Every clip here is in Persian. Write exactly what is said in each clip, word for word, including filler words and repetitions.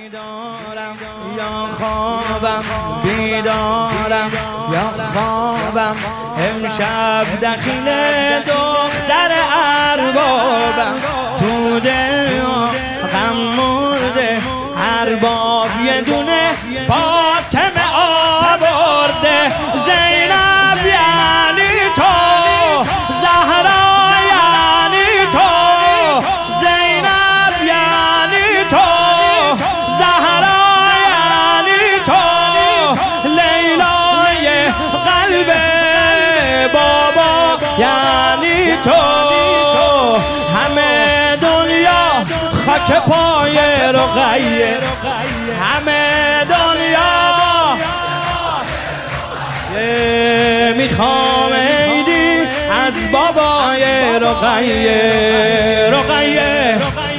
بیدارم یا خوابم، بیدارم یا خوابم، امشب دخیل دختر اربابم، تو دل غم مرده ارباب یه دونه فاطمه آورده. زینب یعنی تو، زهرا یعنی تو، زینب یعنی تو، زهرا یعنی تو، لیلای قلب بابا یعنی تو. همه دنیا خاک پای رقیه، همه دنیا میخوام عیدی از بابای رقیه. رقیه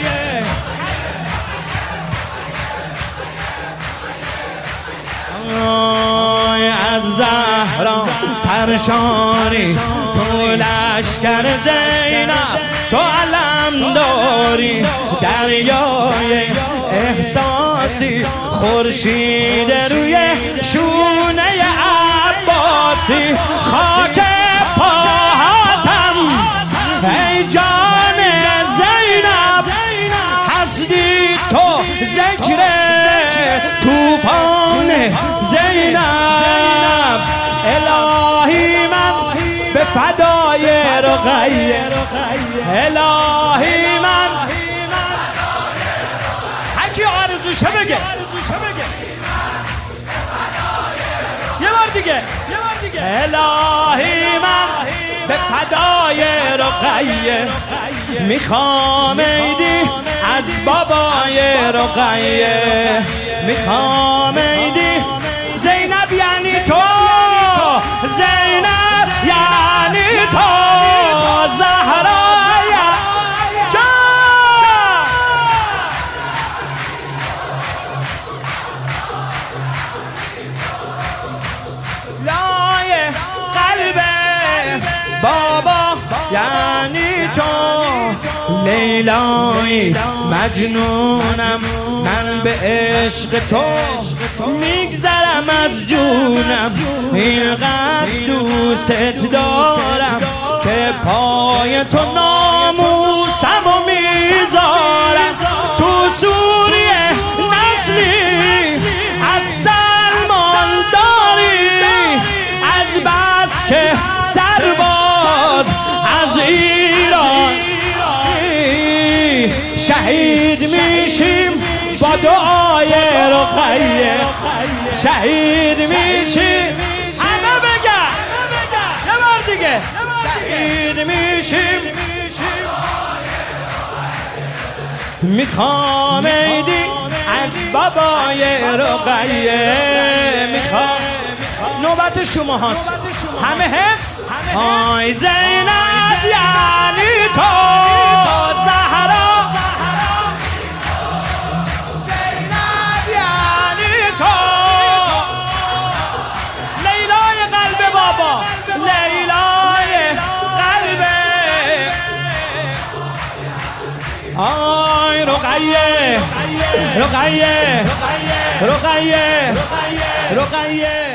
از زهرا سرشاری، تو لشکر زینب تو علم داری، دریای احساسی خورشید روی شونه عباسی. خاک پاهاتم ای جان زینب، هستی تو ذکر توفان زینب. الهی من به فدای رقیه، الهی من هرکی آرزوشه بگه یه بار دیگه، یه بار دیگه. الهی من به فدای رقیه، میخوام عیدی از بابای رقیه، میخوام عیدی. زینب یعنی تو، زینب یعنی تو، زهرا یعنی تو. لای قلب بابا یعنی تو، لیلای مجنونم من به عشق تو، میگذرم از جونم، اینقدر دوست دارم که پای تو ناموسم و میذارم. تو سوریه نسلی از سلمان داری، از بس که سرباز از ایران شهید میشیم با دعای رقیه، شهید میشیم. همه بگن یه بار دیگه، شهید میشیم. میخوام عیدی از بابای رقیه، میخوام. نوبت شما هست، همه حفظ. آی زینب یعنی تو، زهرا زینب یعنی تو، لیلای قلب بابا، لیلای قلب. آی رقیه، رقیه، رقیه، رقیه.